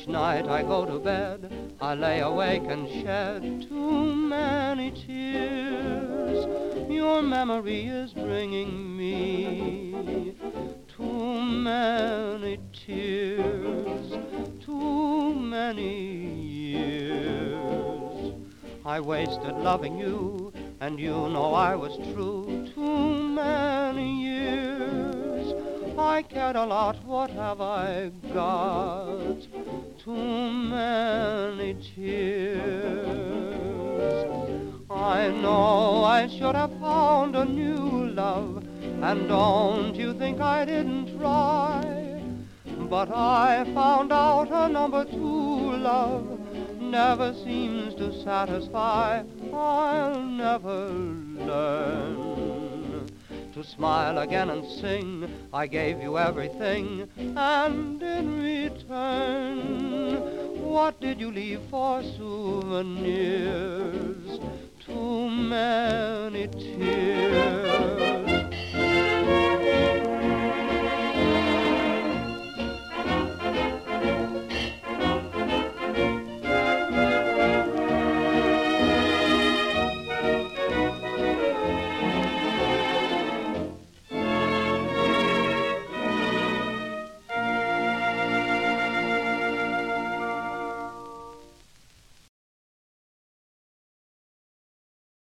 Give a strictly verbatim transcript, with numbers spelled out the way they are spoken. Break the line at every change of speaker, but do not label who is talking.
Each night I go to bed, I lay awake and shed too many tears. Your memory is bringing me too many tears, too many years. I wasted loving you, and you know I was true too many years. I cared a lot, what have I got? Too many tears. I know I should have found a new love, and don't you think I didn't try? But I found out a number two love never seems to satisfy. I'll never learn to smile again and sing. I gave you everything, and in return, what did you leave for souvenirs? Too many tears.